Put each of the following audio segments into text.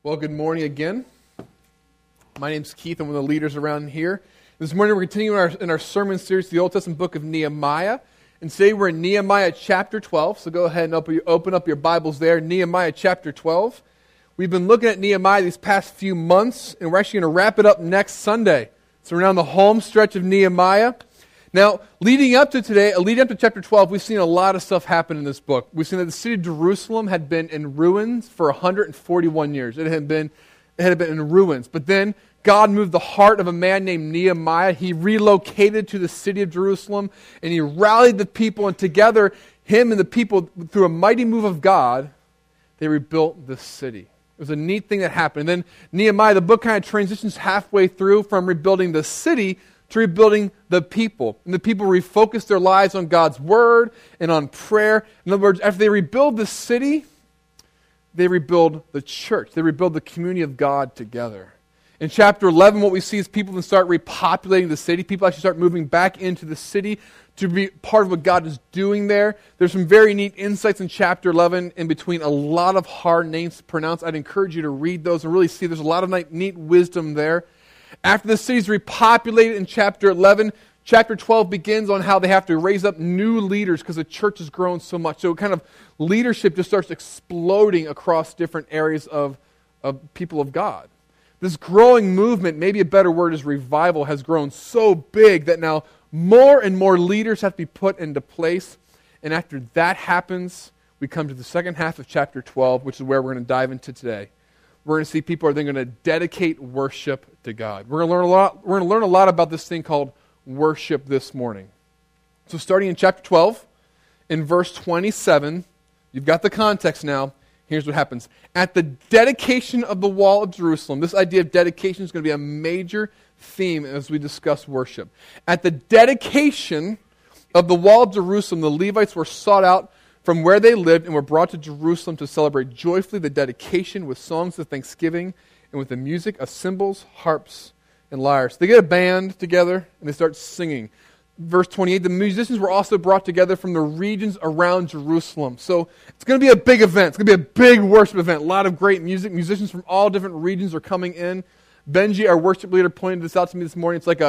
Well, good morning again. My name's Keith. I'm one of the leaders around here. This morning we're continuing in our sermon series, the Old Testament book of Nehemiah. And today we're in Nehemiah chapter 12. So go ahead and open up your Bibles there, Nehemiah chapter 12. We've been looking at Nehemiah these past few months, and we're actually going to wrap it up next Sunday. So we're now on the home stretch of Nehemiah. Now, leading up to chapter 12, we've seen a lot of stuff happen in this book. We've seen that the city of Jerusalem had been in ruins for 141 years. It had been in ruins. But then God moved the heart of a man named Nehemiah. He relocated to the city of Jerusalem, and he rallied the people, and together, him and the people, through a mighty move of God, they rebuilt the city. It was a neat thing that happened. And then Nehemiah, the book kind of transitions halfway through from rebuilding the city to rebuilding the people. And the people refocused their lives on God's word and on prayer. In other words, after they rebuild the city, they rebuild the church. They rebuild the community of God together. In chapter 11, what we see is people then start repopulating the city. People actually start moving back into the city to be part of what God is doing there. There's some very neat insights in chapter 11 in between a lot of hard names to pronounce. I'd encourage you to read those and really see there's a lot of neat wisdom there. After the city's repopulated in chapter 11, chapter 12 begins on how they have to raise up new leaders because the church has grown so much. So kind of leadership just starts exploding across different areas of people of God. This growing movement, maybe a better word is revival, has grown so big that now more and more leaders have to be put into place. And after that happens, we come to the second half of chapter 12, which is where we're going to dive into today. We're going to see people are then going to dedicate worship to God. We're going to learn a lot. We're going to learn a lot about this thing called worship this morning. So starting in chapter 12, in verse 27, you've got the context now. Here's what happens. At the dedication of the wall of Jerusalem, this idea of dedication is going to be a major theme as we discuss worship. At the dedication of the wall of Jerusalem, the Levites were sought out from where they lived and were brought to Jerusalem to celebrate joyfully the dedication with songs of thanksgiving and with the music of cymbals, harps, and lyres. They get a band together and they start singing. Verse 28, the musicians were also brought together from the regions around Jerusalem. So it's going to be a big event. It's going to be a big worship event. A lot of great music. Musicians from all different regions are coming in. Benji, our worship leader, pointed this out to me this morning. It's like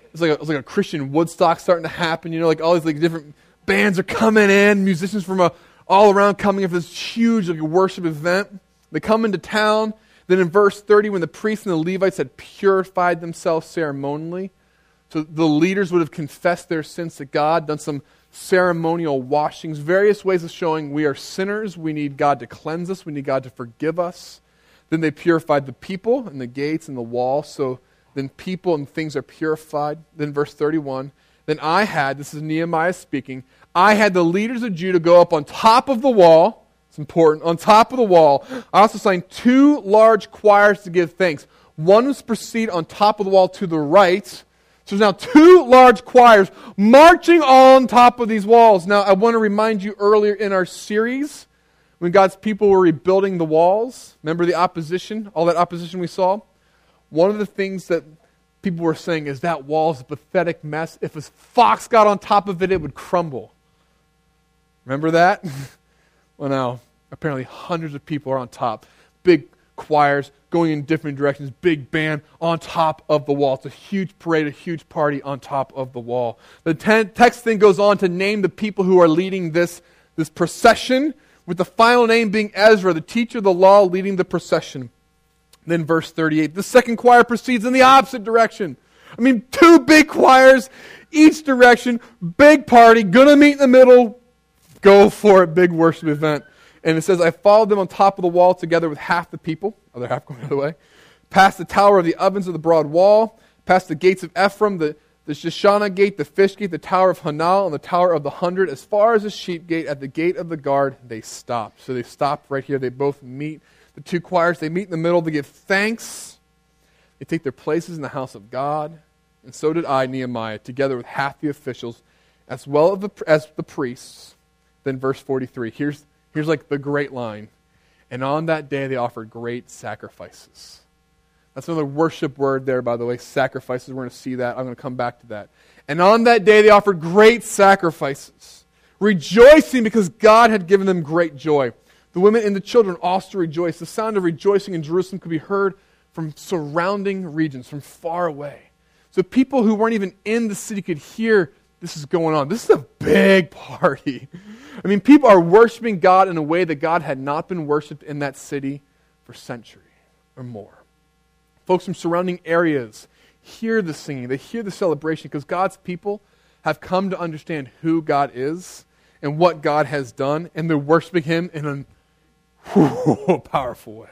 a Christian Woodstock starting to happen. You know, like all these different bands are coming in, musicians from all around coming in for this huge worship event. They come into town. Then in verse 30, when the priests and the Levites had purified themselves ceremonially, so the leaders would have confessed their sins to God, done some ceremonial washings, various ways of showing we are sinners, we need God to cleanse us, we need God to forgive us. Then they purified the people and the gates and the wall, so then people and things are purified. Then verse 31, then this is Nehemiah speaking, I had the leaders of Judah go up on top of the wall. It's important. On top of the wall. I also assigned 2 large choirs to give thanks. One was to proceed on top of the wall to the right. So there's now 2 large choirs marching on top of these walls. Now, I want to remind you earlier in our series, when God's people were rebuilding the walls, remember the opposition, all that opposition we saw? One of the things that people were saying is that wall's a pathetic mess. If a fox got on top of it, it would crumble. Remember that? Well, now, apparently hundreds of people are on top. Big choirs going in different directions. Big band on top of the wall. It's a huge parade, a huge party on top of the wall. The text then goes on to name the people who are leading this procession, with the final name being Ezra, the teacher of the law, leading the procession. Then verse 38, the second choir proceeds in the opposite direction. 2 big choirs, each direction, big party, gonna meet in the middle, go for it, big worship event. And it says, I followed them on top of the wall together with half the people, other half going the other way, past the tower of the ovens of the broad wall, past the gates of Ephraim, the Shoshana gate, the fish gate, the tower of Hanal, and the tower of the 100, as far as the sheep gate, at the gate of the guard, they stopped. So they stopped right here. They both meet. The 2 choirs, they meet in the middle to give thanks. They take their places in the house of God. And so did I, Nehemiah, together with half the officials, as well as the priests. Then verse 43, here's like the great line. And on that day they offered great sacrifices. That's another worship word there, by the way, sacrifices. We're going to see that. I'm going to come back to that. And on that day they offered great sacrifices, rejoicing because God had given them great joy. The women and the children also rejoiced. The sound of rejoicing in Jerusalem could be heard from surrounding regions, from far away. So people who weren't even in the city could hear this is going on. This is a big party. I mean, people are worshiping God in a way that God had not been worshipped in that city for centuries or more. Folks from surrounding areas hear the singing. They hear the celebration because God's people have come to understand who God is and what God has done, and they're worshiping Him in a powerful way.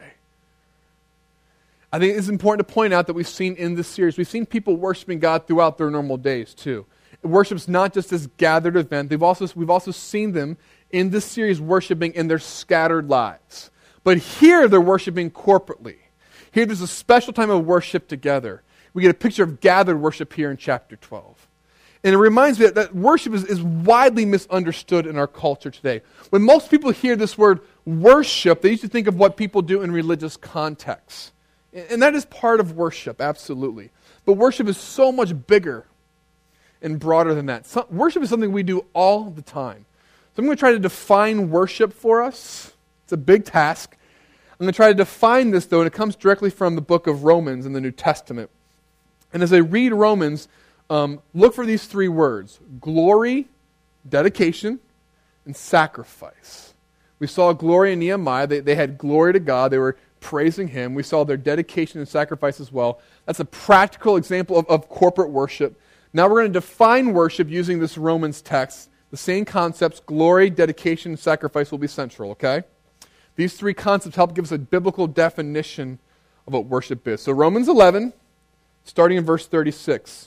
I think it's important to point out that we've seen in this series, we've seen people worshiping God throughout their normal days too. Worship's not just this gathered event. We've also seen them in this series worshiping in their scattered lives. But here they're worshiping corporately. Here there's a special time of worship together. We get a picture of gathered worship here in chapter 12. And it reminds me that worship is widely misunderstood in our culture today. When most people hear this word worship, they usually think of what people do in religious contexts. And that is part of worship, absolutely. But worship is so much bigger and broader than that. Worship is something we do all the time. So I'm going to try to define worship for us. It's a big task. I'm going to try to define this, though, and it comes directly from the book of Romans in the New Testament. And as I read Romans, look for these three words: glory, dedication, and sacrifice. We saw glory in Nehemiah. They had glory to God. They were praising Him. We saw their dedication and sacrifice as well. That's a practical example of corporate worship. Now we're going to define worship using this Romans text. The same concepts, glory, dedication, and sacrifice, will be central, okay? These three concepts help give us a biblical definition of what worship is. So Romans 11, starting in verse 36.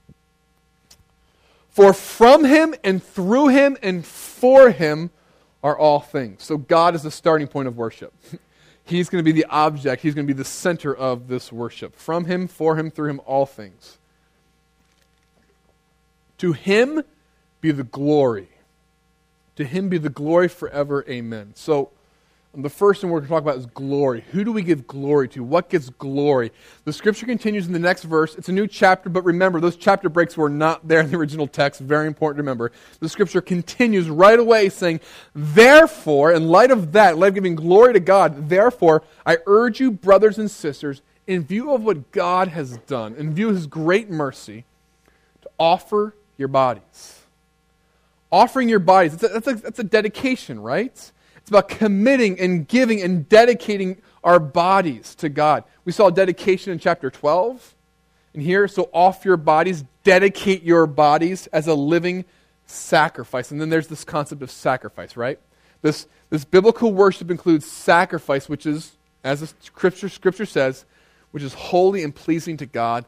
For from Him and through Him and for Him are all things. So God is the starting point of worship. He's going to be the object. He's going to be the center of this worship. From Him, for Him, through Him, all things. To Him be the glory. To Him be the glory forever. Amen. So the first thing we're going to talk about is glory. Who do we give glory to? What gets glory? The scripture continues in the next verse. It's a new chapter, but remember, those chapter breaks were not there in the original text. Very important to remember. The scripture continues right away saying, therefore, in light of that, in light of giving glory to God, therefore, I urge you, brothers and sisters, in view of what God has done, in view of His great mercy, to offer your bodies. Offering your bodies, that's a dedication, right? It's about committing and giving and dedicating our bodies to God. We saw dedication in chapter 12. And here, so offer your bodies, dedicate your bodies as a living sacrifice. And then there's this concept of sacrifice, right? This biblical worship includes sacrifice, which is, as the scripture says, which is holy and pleasing to God.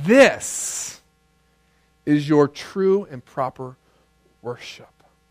This is your true and proper worship.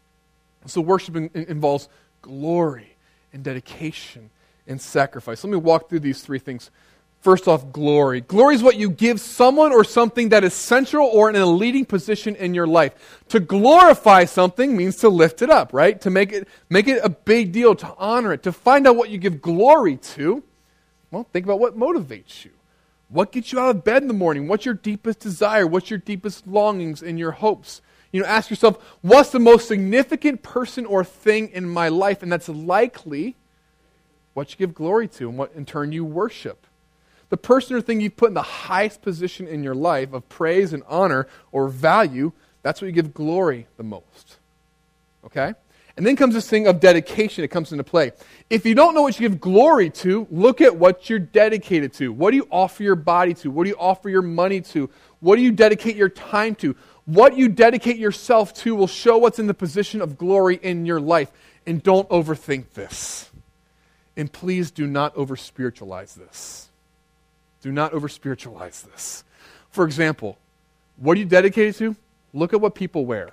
So worship involves glory and dedication and sacrifice. Let me walk through these three things. First off, glory. Glory is what you give someone or something that is central or in a leading position in your life. To glorify something means to lift it up, right? To make it a big deal, to honor it, to find out what you give glory to. Well, think about what motivates you. What gets you out of bed in the morning? What's your deepest desire? What's your deepest longings and your hopes? Ask yourself, what's the most significant person or thing in my life? And that's likely what you give glory to and what in turn you worship. The person or thing you've put in the highest position in your life of praise and honor or value, that's what you give glory the most. Okay? And then comes this thing of dedication. It comes into play. If you don't know what you give glory to, look at what you're dedicated to. What do you offer your body to? What do you offer your money to? What do you dedicate your time to? What you dedicate yourself to will show what's in the position of glory in your life. And don't overthink this. And please do not over-spiritualize this. Do not over-spiritualize this. For example, what are you dedicated to? Look at what people wear.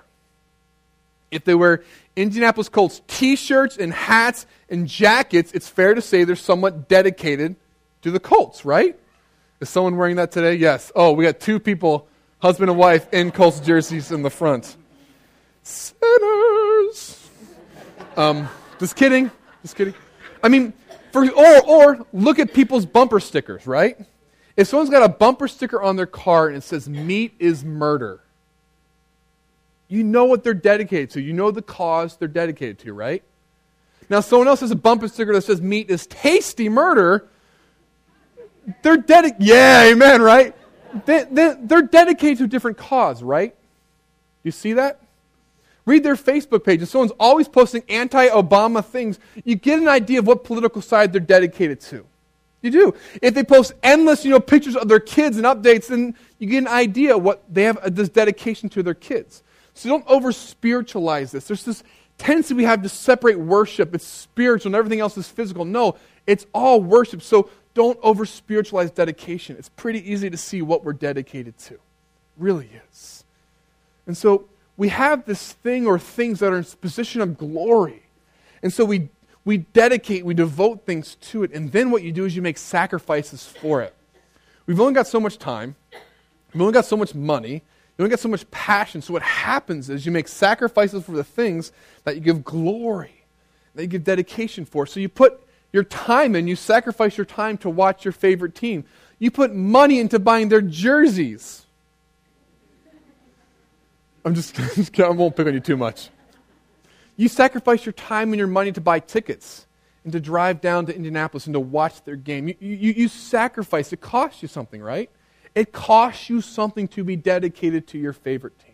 If they wear Indianapolis Colts t-shirts and hats and jackets, it's fair to say they're somewhat dedicated to the Colts, right? Is someone wearing that today? Yes. Oh, we got two people, husband and wife, in Colts jerseys in the front. Sinners. Just kidding. I mean, or look at people's bumper stickers, right? If someone's got a bumper sticker on their car and it says, meat is murder, you know what they're dedicated to. You know the cause they're dedicated to, right? Now, someone else has a bumper sticker that says meat is tasty murder. They're dedicated. Yeah, amen, right? They're dedicated to a different cause, right? You see that? Read their Facebook page. If someone's always posting anti-Obama things, you get an idea of what political side they're dedicated to. You do. If they post endless, pictures of their kids and updates, then you get an idea what they have this dedication to their kids. So don't over-spiritualize this. There's this tendency we have to separate worship. It's spiritual and everything else is physical. No, it's all worship. So don't over-spiritualize dedication. It's pretty easy to see what we're dedicated to. It really is. And so we have this thing or things that are in a position of glory. And so we dedicate, we devote things to it. And then what you do is you make sacrifices for it. We've only got so much time. We've only got so much money. You only got so much passion. So what happens is you make sacrifices for the things that you give glory, that you give dedication for. So you put your time in, you sacrifice your time to watch your favorite team. You put money into buying their jerseys. I won't pick on you too much. You sacrifice your time and your money to buy tickets and to drive down to Indianapolis and to watch their game. You sacrifice. It costs you something, right? It costs you something to be dedicated to your favorite team.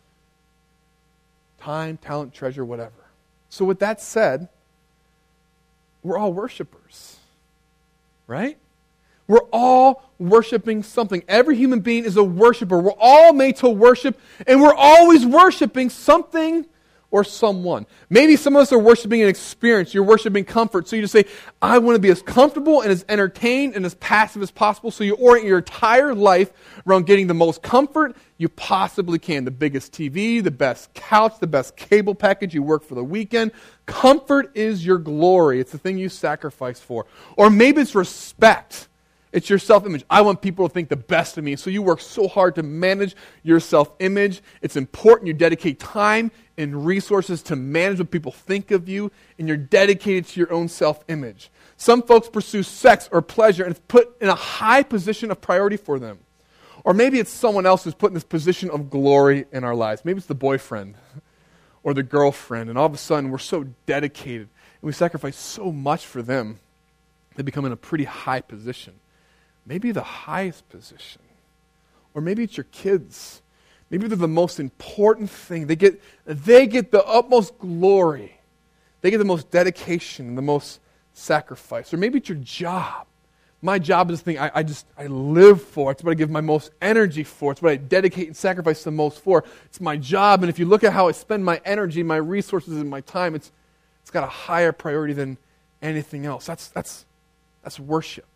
Time, talent, treasure, whatever. So with that said, we're all worshipers, right? We're all worshiping something. Every human being is a worshiper. We're all made to worship, and we're always worshiping something or someone. Maybe some of us are worshiping an experience. You're worshiping comfort. So you just say, I want to be as comfortable and as entertained and as passive as possible. So you orient your entire life around getting the most comfort you possibly can. The biggest TV, the best couch, the best cable package. You work for the weekend. Comfort is your glory. It's the thing you sacrifice for. Or maybe it's respect. It's your self-image. I want people to think the best of me. So you work so hard to manage your self-image. It's important you dedicate time and resources to manage what people think of you, and you're dedicated to your own self-image. Some folks pursue sex or pleasure, and it's put in a high position of priority for them. Or maybe it's someone else who's put in this position of glory in our lives. Maybe it's the boyfriend or the girlfriend, and all of a sudden we're so dedicated, and we sacrifice so much for them, they become in a pretty high position. Maybe the highest position. Or maybe it's your kids. Maybe they're the most important thing. They get the utmost glory. They get the most dedication, the most sacrifice. Or maybe it's your job. My job is the thing I live for. It's what I give my most energy for. It's what I dedicate and sacrifice the most for. It's my job, and if you look at how I spend my energy, my resources, and my time, it's got a higher priority than anything else. That's worship.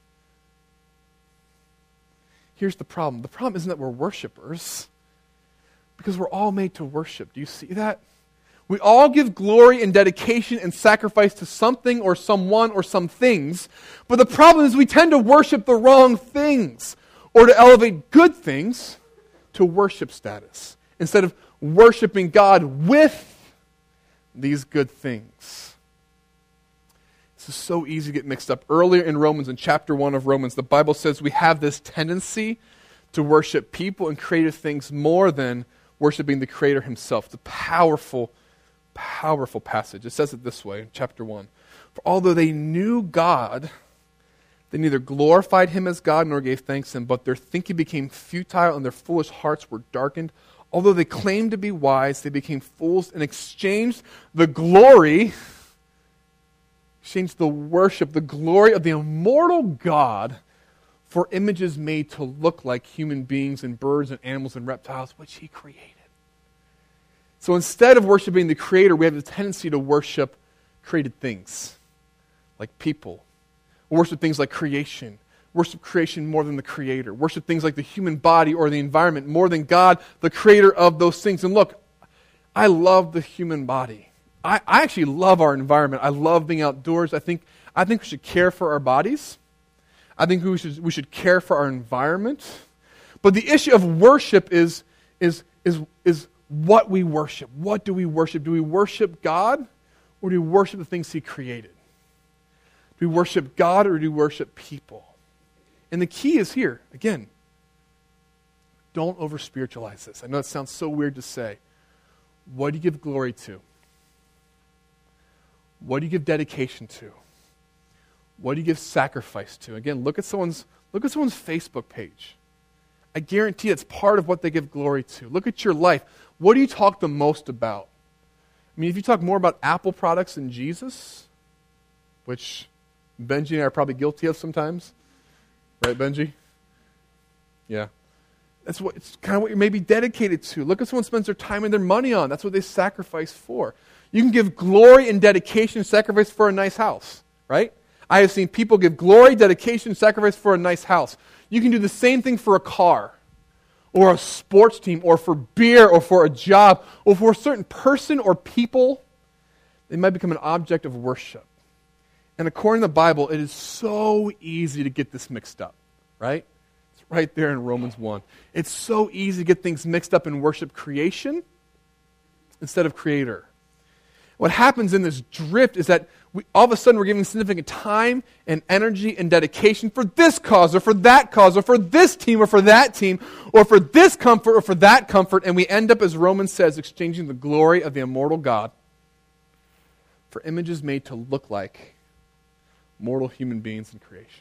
Here's the problem. The problem isn't that we're worshipers, because we're all made to worship. Do you see that? We all give glory and dedication and sacrifice to something or someone or some things, but the problem is we tend to worship the wrong things, or to elevate good things to worship status, instead of worshiping God with these good things. This is so easy to get mixed up. Earlier in Romans, in chapter 1 of Romans, the Bible says we have this tendency to worship people and creative things more than worshiping the Creator himself. It's a powerful, powerful passage. It says it this way in chapter 1. For although they knew God, they neither glorified him as God nor gave thanks to him, but their thinking became futile and their foolish hearts were darkened. Although they claimed to be wise, they became fools and exchanged the glory, exchanged the worship, the glory of the immortal God for images made to look like human beings and birds and animals and reptiles, which he created. So instead of worshiping the Creator, we have the tendency to worship created things, like people. Worship things like creation. Worship creation more than the Creator. Worship things like the human body or the environment more than God, the Creator of those things. And look, I love the human body. I actually love our environment. I love being outdoors. I think we should care for our bodies. I think we should care for our environment. But the issue of worship is what we worship. What do we worship? Do we worship God, or do we worship the things he created? Do we worship God, or do we worship people? And the key is here, again, don't over-spiritualize this. I know it sounds so weird to say. What do you give glory to? What do you give dedication to? What do you give sacrifice to? Again, look at someone's Facebook page. I guarantee it's part of what they give glory to. Look at your life. What do you talk the most about? I mean, if you talk more about Apple products than Jesus, which Benji and I are probably guilty of sometimes, right, Benji? Yeah. It's kind of what you're maybe dedicated to. Look at someone spends their time and their money on. That's what they sacrifice for. You can give glory and dedication, sacrifice for a nice house, right? I have seen people give glory, dedication, sacrifice for a nice house. You can do the same thing for a car, or a sports team, or for beer, or for a job, or for a certain person or people. They might become an object of worship. And according to the Bible, it is so easy to get this mixed up, right? It's right there in Romans 1. It's so easy to get things mixed up and worship creation instead of Creator. What happens in this drift is that all of a sudden we're giving significant time and energy and dedication for this cause or for that cause or for this team or for that team or for this comfort or for that comfort, and we end up, as Romans says, exchanging the glory of the immortal God for images made to look like mortal human beings in creation.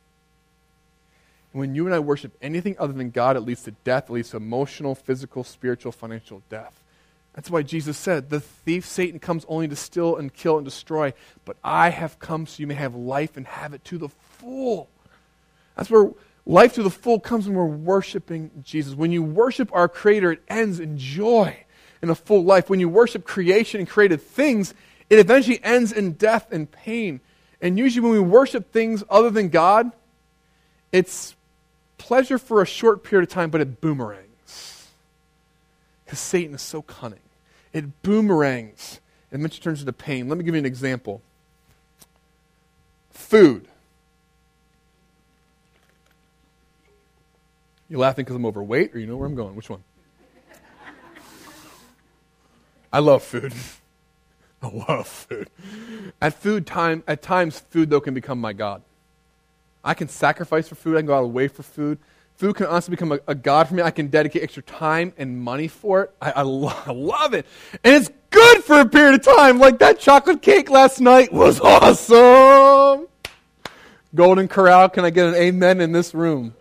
And when you and I worship anything other than God, it leads to death, it leads to emotional, physical, spiritual, financial death. That's why Jesus said, the thief, Satan, comes only to steal and kill and destroy, but I have come so you may have life and have it to the full. That's where life to the full comes when we're worshiping Jesus. When you worship our Creator, it ends in joy and a full life. When you worship creation and created things, it eventually ends in death and pain. And usually when we worship things other than God, it's pleasure for a short period of time, but it boomerangs. Because Satan is so cunning. It boomerangs and eventually turns into pain. Let me give you an example. Food. You laughing because I'm overweight, or you know where I'm going? Which one? I love food. I love food. At times, food, though, can become my God. I can sacrifice for food. I can go out of the way for food. Food can honestly become a God for me. I can dedicate extra time and money for it. I love it. And it's good for a period of time. Like that chocolate cake last night was awesome. Golden Corral, can I get an amen in this room?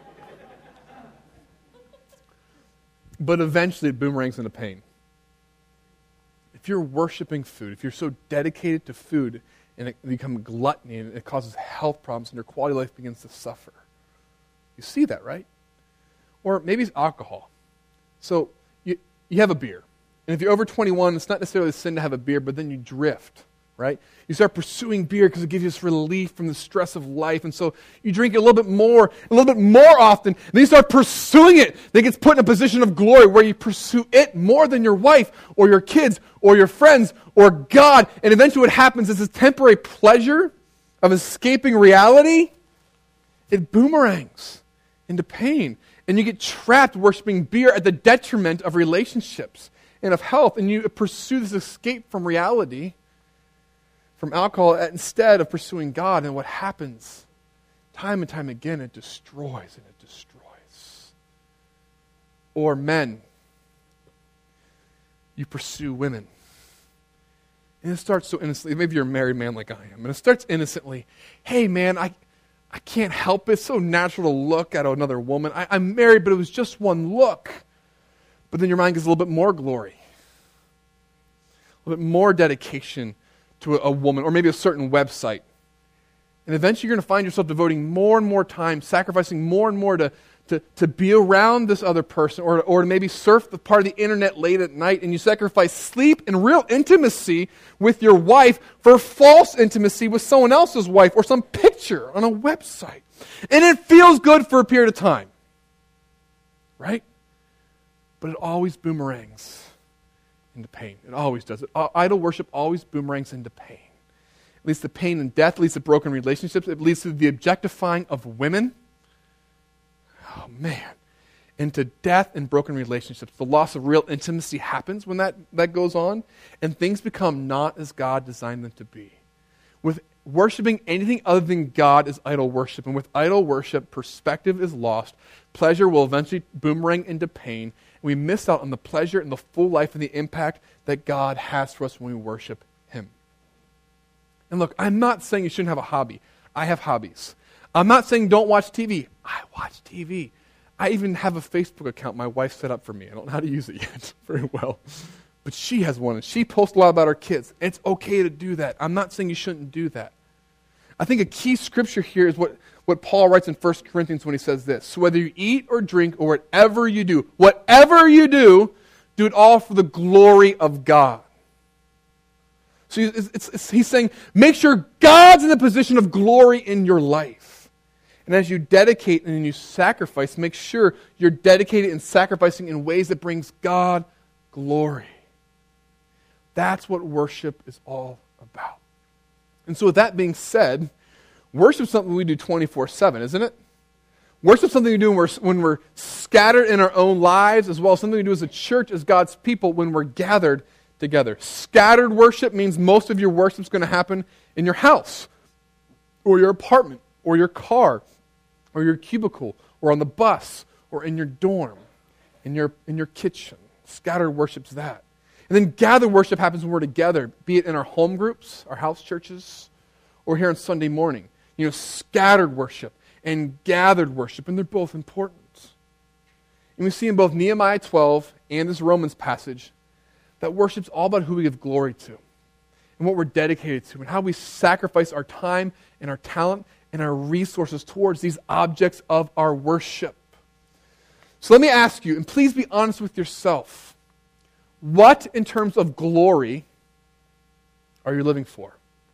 But eventually it boomerangs into pain. If you're worshiping food, if you're so dedicated to food, and it becomes gluttony, and it causes health problems, and your quality of life begins to suffer. You see that, right? Or maybe it's alcohol. So you have a beer. And if you're over 21, it's not necessarily a sin to have a beer, but then you drift, right? You start pursuing beer because it gives you this relief from the stress of life. And so you drink it a little bit more often. And then you start pursuing it. Then it gets put in a position of glory where you pursue it more than your wife or your kids or your friends or God. And eventually what happens is this temporary pleasure of escaping reality, it boomerangs into pain. And you get trapped worshiping beer at the detriment of relationships and of health. And you pursue this escape from reality, from alcohol, instead of pursuing God. And what happens time and time again, it destroys and it destroys. Or men, you pursue women. And it starts so innocently. Maybe you're a married man like I am. And it starts innocently. Hey man, I can't help it. It's so natural to look at another woman. I'm married, but it was just one look. But then your mind gets a little bit more glory. A little bit more dedication to a woman, or maybe a certain website. And eventually you're going to find yourself devoting more and more time, sacrificing more and more to be around this other person, or to maybe surf the part of the internet late at night, and you sacrifice sleep and real intimacy with your wife for false intimacy with someone else's wife, or some picture on a website. And it feels good for a period of time. Right? But it always boomerangs into pain. It always does. Idol worship always boomerangs into pain. It leads to pain and death. It leads to broken relationships. It leads to the objectifying of women. Oh, man. Into death and broken relationships. The loss of real intimacy happens when that goes on, and things become not as God designed them to be. With worshiping anything other than God is idol worship, and with idol worship, perspective is lost. Pleasure will eventually boomerang into pain, and we miss out on the pleasure and the full life and the impact that God has for us when we worship Him. And look, I'm not saying you shouldn't have a hobby. I have hobbies. I'm not saying don't watch TV. I watch TV. I even have a Facebook account my wife set up for me. I don't know how to use it yet very well. But she has one, and she posts a lot about her kids. It's okay to do that. I'm not saying you shouldn't do that. I think a key scripture here is what Paul writes in 1 Corinthians when he says this. So whether you eat or drink or whatever you do do it all for the glory of God. So he's saying, make sure God's in the position of glory in your life. And as you dedicate and you sacrifice, make sure you're dedicated and sacrificing in ways that brings God glory. That's what worship is all about. And so with that being said, worship is something we do 24/7, isn't it? Worship is something we do when we're scattered in our own lives, as well as something we do as a church, as God's people, when we're gathered together. Scattered worship means most of your worship is going to happen in your house, or your apartment, or your car, or your cubicle, or on the bus, or in your dorm, in your kitchen. Scattered worship's that. And then gathered worship happens when we're together, be it in our home groups, our house churches, or here on Sunday morning. Scattered worship and gathered worship, and they're both important. And we see in both Nehemiah 12 and this Romans passage that worship's all about who we give glory to and what we're dedicated to and how we sacrifice our time and our talent and our resources towards these objects of our worship. So let me ask you, and please be honest with yourself, what in terms of glory are you living for?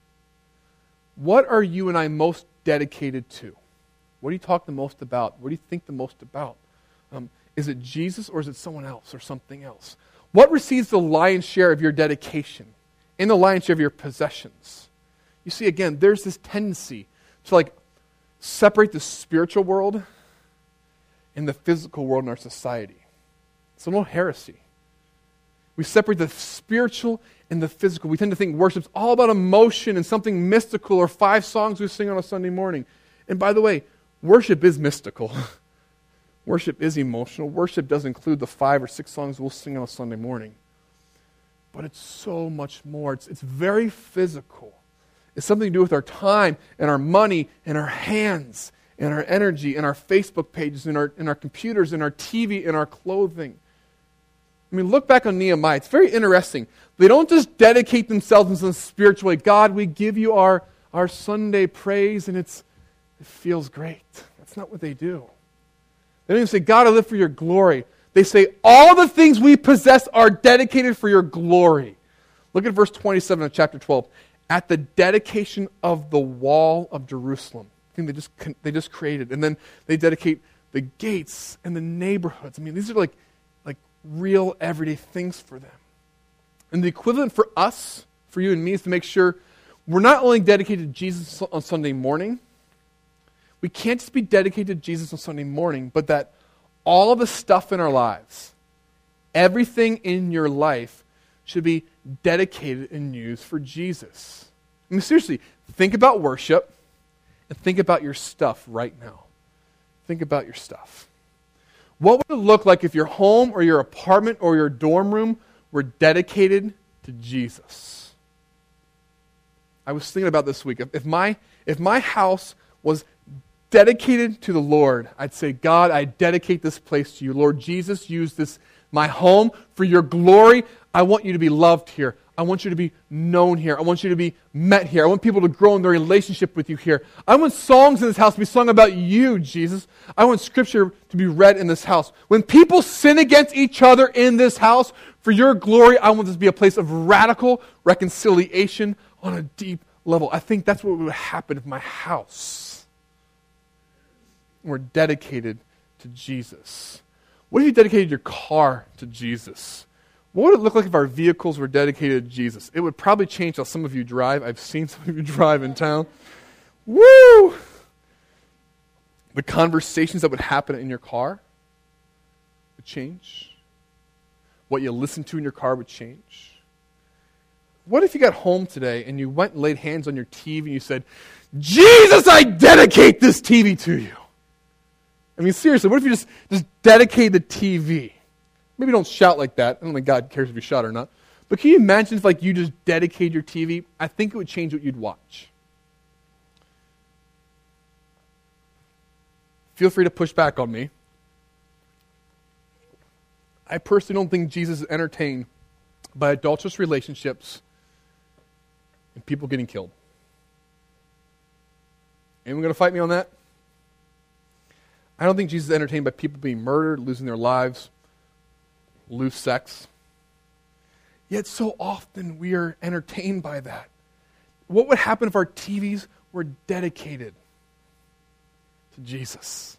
What are you and I most dedicated to? What do you talk the most about? What do you think the most about? Is it Jesus or is it someone else or something else? What receives the lion's share of your dedication and the lion's share of your possessions? You see, again, there's this tendency to separate the spiritual world and the physical world in our society. It's a little heresy. We separate the spiritual and the physical. We tend to think worship's all about emotion and something mystical or 5 songs we sing on a Sunday morning. And by the way, worship is mystical. Worship is emotional. Worship does include the 5 or 6 songs we'll sing on a Sunday morning. But it's so much more. It's very physical. It's something to do with our time and our money and our hands and our energy and our Facebook pages and our computers and our TV and our clothing. I mean, look back on Nehemiah. It's very interesting. They don't just dedicate themselves in some spiritual way. God, we give you our Sunday praise, and it feels great. That's not what they do. They don't even say, God, I live for your glory. They say, all the things we possess are dedicated for your glory. Look at verse 27 of chapter 12. At the dedication of the wall of Jerusalem. I think they just created. And then they dedicate the gates and the neighborhoods. I mean, these are like real everyday things for them. And the equivalent for us, for you and me, is to make sure we're not only dedicated to Jesus on Sunday morning, we can't just be dedicated to Jesus on Sunday morning, but that all the stuff in our lives, everything in your life, should be dedicated and used for Jesus. I mean, seriously, think about worship and think about your stuff right now. Think about your stuff. What would it look like if your home or your apartment or your dorm room were dedicated to Jesus? I was thinking about this week. If my house was dedicated to the Lord, I'd say, God, I dedicate this place to you. Lord Jesus, use my home for your glory. I want you to be loved here. I want you to be known here. I want you to be met here. I want people to grow in their relationship with you here. I want songs in this house to be sung about you, Jesus. I want Scripture to be read in this house. When people sin against each other in this house, for your glory, I want this to be a place of radical reconciliation on a deep level. I think that's what would happen if my house were dedicated to Jesus. What if you dedicated your car to Jesus? What would it look like if our vehicles were dedicated to Jesus? It would probably change how some of you drive. I've seen some of you drive in town. Woo! The conversations that would happen in your car would change. What you listen to in your car would change. What if you got home today and you went and laid hands on your TV and you said, Jesus, I dedicate this TV to you? I mean, seriously, what if you just dedicate the TV? Maybe don't shout like that. I don't think God cares if you shout or not. But But can you imagine if you just dedicated your TV? I think it would change what you'd watch. Feel free to push back on me. I personally don't think Jesus is entertained by adulterous relationships and people getting killed. Anyone going to fight me on that? I don't think Jesus is entertained by people being murdered, losing their lives, loose sex. Yet so often we are entertained by that. What would happen if our TVs were dedicated to Jesus?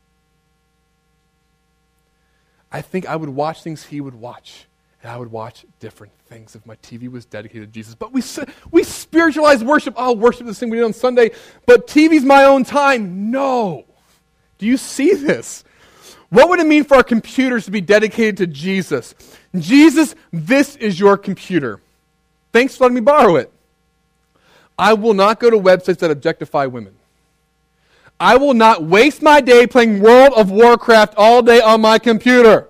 I think I would watch things he would watch. And I would watch different things if my TV was dedicated to Jesus. But we spiritualize worship. Oh, worship this thing we did on Sunday. But TV's my own time. No. Do you see this? What would it mean for our computers to be dedicated to Jesus? Jesus, this is your computer. Thanks for letting me borrow it. I will not go to websites that objectify women. I will not waste my day playing World of Warcraft all day on my computer.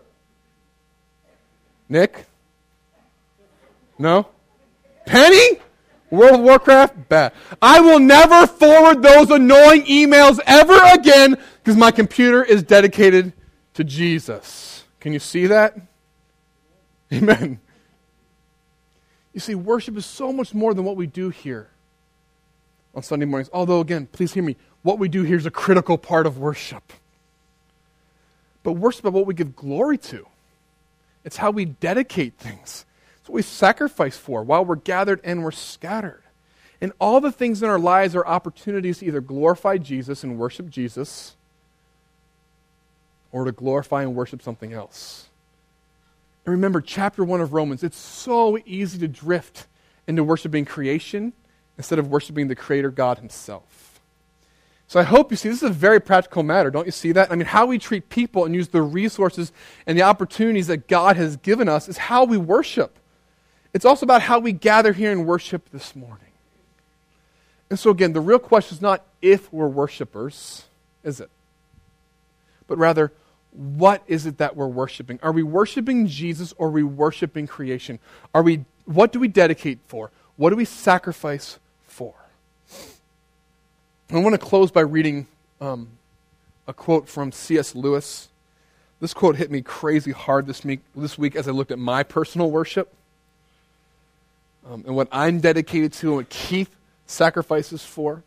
Nick? No? Penny? World of Warcraft? Bad. I will never forward those annoying emails ever again because my computer is dedicated to Jesus. Can you see that? Amen. You see, worship is so much more than what we do here on Sunday mornings. Although, again, please hear me, what we do here is a critical part of worship. But worship is what we give glory to. It's how we dedicate things. It's what we sacrifice for while we're gathered and we're scattered. And all the things in our lives are opportunities to either glorify Jesus and worship Jesus or to glorify and worship something else. And remember, chapter 1 of Romans, it's so easy to drift into worshiping creation instead of worshiping the Creator God Himself. So I hope you see, this is a very practical matter. Don't you see that? I mean, how we treat people and use the resources and the opportunities that God has given us is how we worship. It's also about how we gather here and worship this morning. And so again, the real question is not if we're worshipers, is it? But rather, what is it that we're worshiping? Are we worshiping Jesus or are we worshiping creation? What do we dedicate for? What do we sacrifice for? I want to close by reading a quote from C.S. Lewis. This quote hit me crazy hard this week as I looked at my personal worship and what I'm dedicated to and what Keith sacrifices for.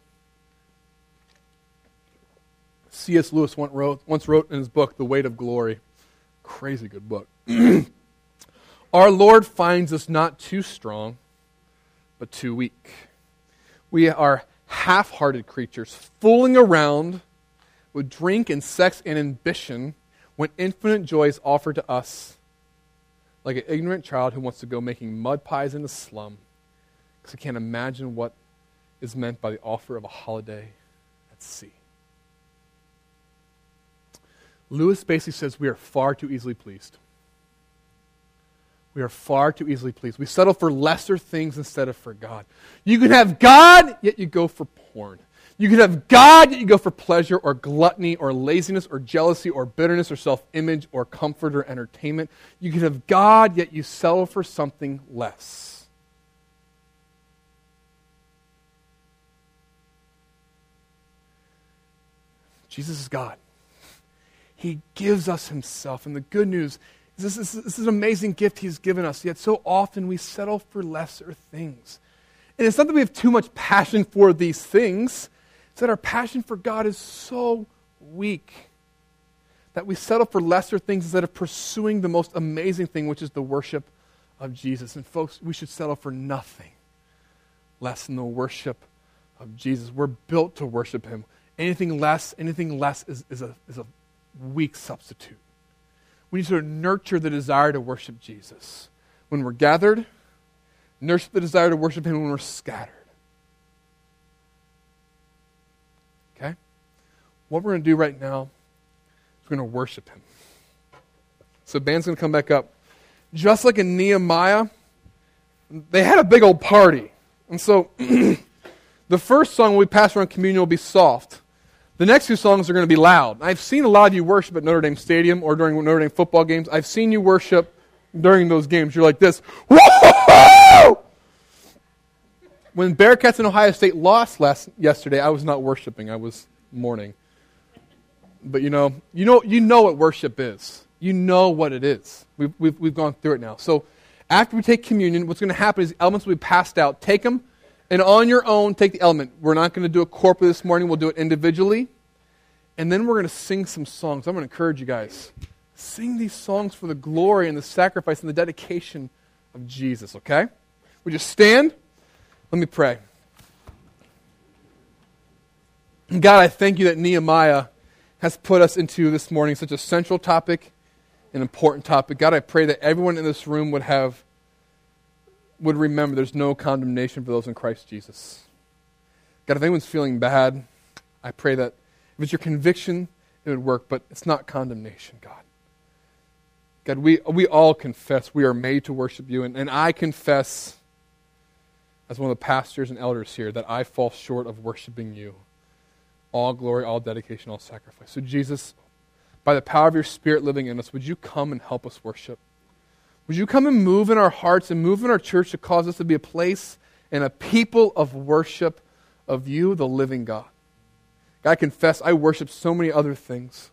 C.S. Lewis once wrote in his book, The Weight of Glory. Crazy good book. Our Lord finds us not too strong, but too weak. We are half-hearted creatures, fooling around with drink and sex and ambition when infinite joy is offered to us, like an ignorant child who wants to go making mud pies in the slum because he can't imagine what is meant by the offer of a holiday at sea. Lewis basically says we are far too easily pleased. We are far too easily pleased. We settle for lesser things instead of for God. You can have God, yet you go for porn. You can have God, yet you go for pleasure or gluttony or laziness or jealousy or bitterness or self-image or comfort or entertainment. You can have God, yet you settle for something less. Jesus is God. He gives us Himself. And the good news is this is an amazing gift He's given us, yet so often we settle for lesser things. And it's not that we have too much passion for these things. It's that our passion for God is so weak that we settle for lesser things instead of pursuing the most amazing thing, which is the worship of Jesus. And folks, we should settle for nothing less than the worship of Jesus. We're built to worship Him. Anything less is a weak substitute. We need to nurture the desire to worship Jesus. When we're gathered, nurture the desire to worship Him when we're scattered. Okay? What we're going to do right now is we're going to worship Him. So the band's going to come back up. Just like in Nehemiah, they had a big old party. And so the first song we pass around communion will be soft. The next two songs are going to be loud. I've seen a lot of you worship at Notre Dame Stadium or during Notre Dame football games. I've seen you worship during those games. You're like this. Whoa! When Bearcats and Ohio State lost yesterday, I was not worshiping. I was mourning. But you know what worship is. You know what it is. We've gone through it now. So after we take communion, what's going to happen is elements will be passed out. Take them, and on your own, take the element. We're not going to do it corporately this morning. We'll do it individually. And then we're going to sing some songs. I'm going to encourage you guys. Sing these songs for the glory and the sacrifice and the dedication of Jesus, okay? Would you stand? Let me pray. God, I thank you that Nehemiah has put us into this morning such a central topic, an important topic. God, I pray that everyone in this room would remember there's no condemnation for those in Christ Jesus. God, if anyone's feeling bad, I pray that if it's your conviction, it would work, but it's not condemnation, God. God, we all confess we are made to worship you, and I confess as one of the pastors and elders here that I fall short of worshiping you. All glory, all dedication, all sacrifice. So Jesus, by the power of your Spirit living in us, would you come and help us worship? Would you come and move in our hearts and move in our church to cause us to be a place and a people of worship of you, the living God? God, I confess I worship so many other things.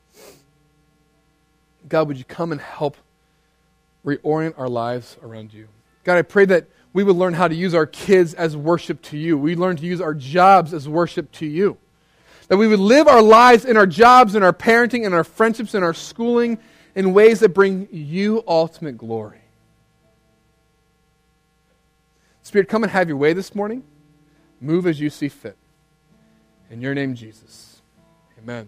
God, would you come and help reorient our lives around you? God, I pray that we would learn how to use our kids as worship to you. We learn to use our jobs as worship to you. That we would live our lives in our jobs, in our parenting, in our friendships, in our schooling, in ways that bring you ultimate glory. Spirit, come and have your way this morning. Move as you see fit. In your name, Jesus. Amen.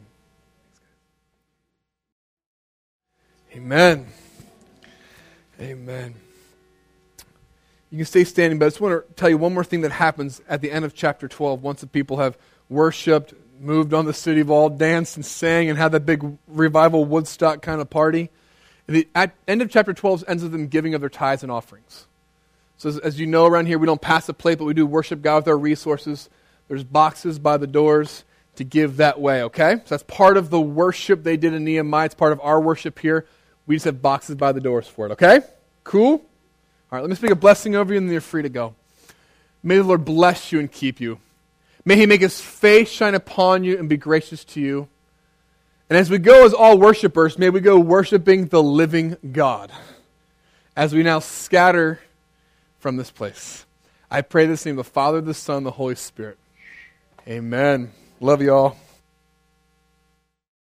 Amen. Amen. You can stay standing, but I just want to tell you one more thing that happens at the end of chapter 12. Once the people have worshipped, moved on the city wall, danced and sang, and had that big revival Woodstock kind of party. The end of chapter 12 ends with them giving of their tithes and offerings. So as you know, around here, we don't pass a plate, but we do worship God with our resources. There's boxes by the doors to give that way, okay? So that's part of the worship they did in Nehemiah. It's part of our worship here. We just have boxes by the doors for it, okay? Cool? All right, let me speak a blessing over you, and then you're free to go. May the Lord bless you and keep you. May He make His face shine upon you and be gracious to you. And as we go as all worshipers, may we go worshiping the living God as we now scatter from this place. I pray this in the name of the Father, the Son, the Holy Spirit. Amen. Love you all.